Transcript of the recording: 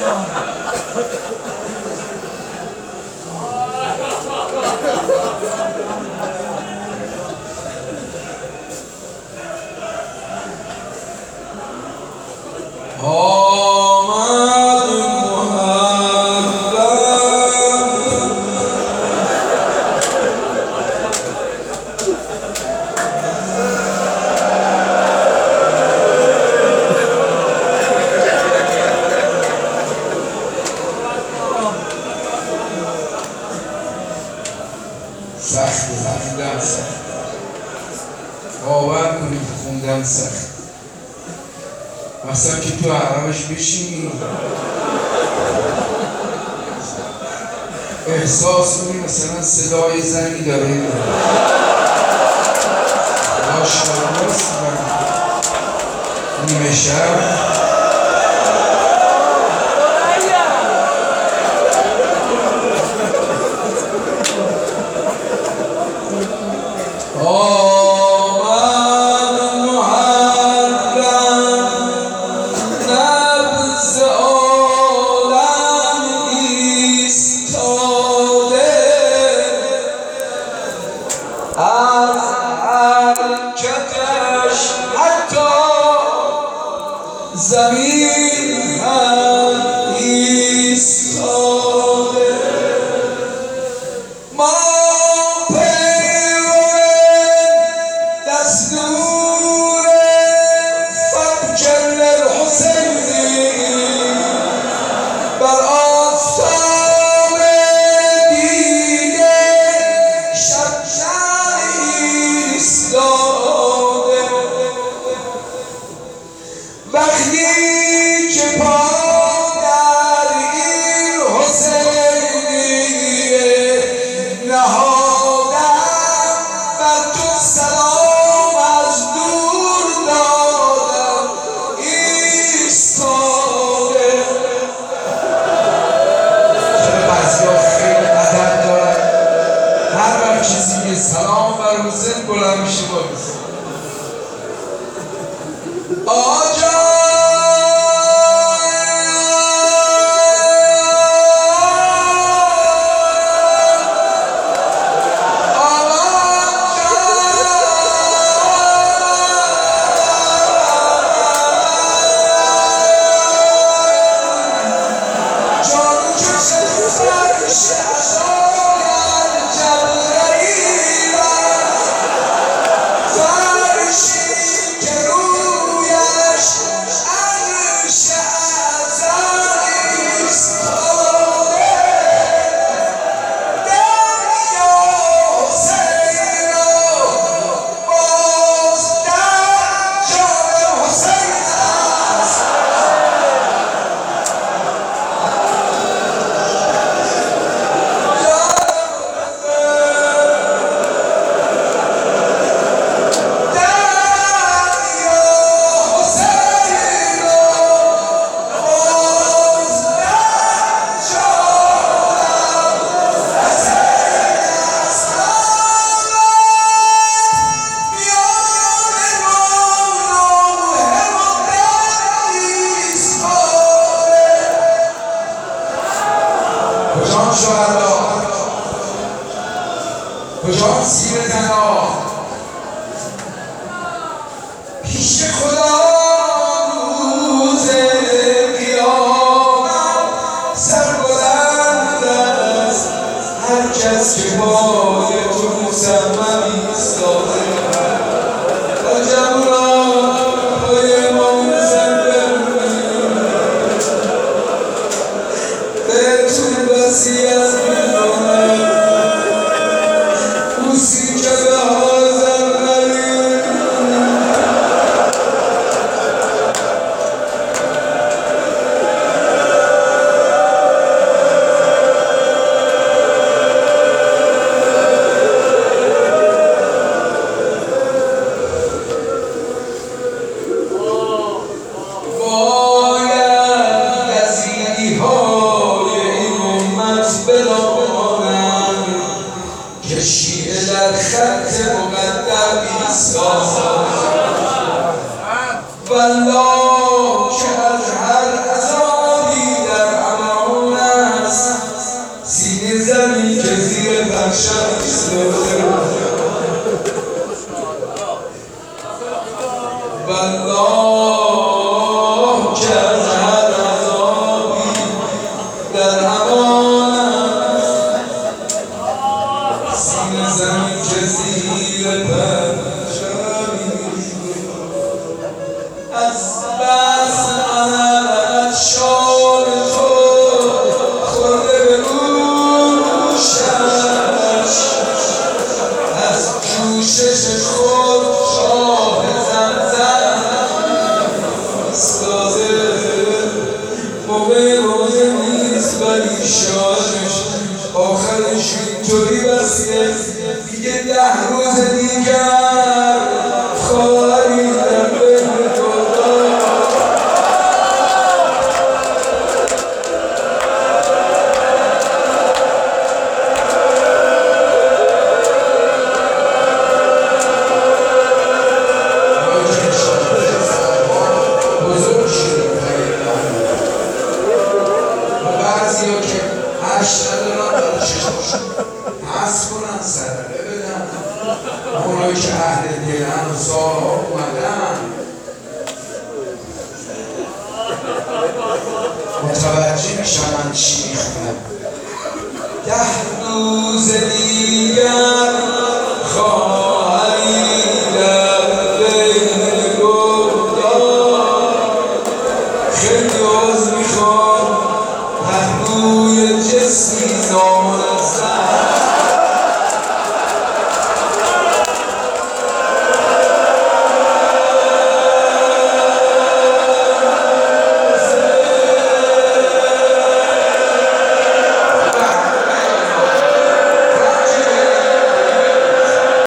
سخت خوندن سخت، باور کنید خوندن سخت. مثلا که تو عربش بشینی احساس کنی مثلا صدای زنی داره آشکاراست نیمه شب زمین هم ایستاده، ما پیرو دستور فبجل الحسینی بر آفتاب دیده شب ایستاده. وقتی که پا در این حسینیه نهادم بر تو سلام از دور دادم ایستاده. چرا بعضی‌ها خیلی ادب دارن، هر وقت کسی که سلام بر حسین بلند میشه باید آجا کجان شهدا، کجان سیر زنا، پیش خدا روز قیامت سربلند است هر کس که پای تو مصمم ایستاده. شیعه در خط مقدم ایستاد، والله که از هر عذابی در در هوانم سینه زمین که زیر پرچمی از بس عمل شال تو خورده به گوشش از جوشش خود شاه زمزم ایستاده موقع روزه نیست ولی شادش آخرش اینطوری بسیه دیگه 10 روز دیگر خواهری در بین بزرگ شده بعضی ها که 8 ندارن داره چشماش حس کنن صدقه بدن اونایی که اهل دلن و سالها اومدن متوجه میشن من چی میخونم 10 روز دیگر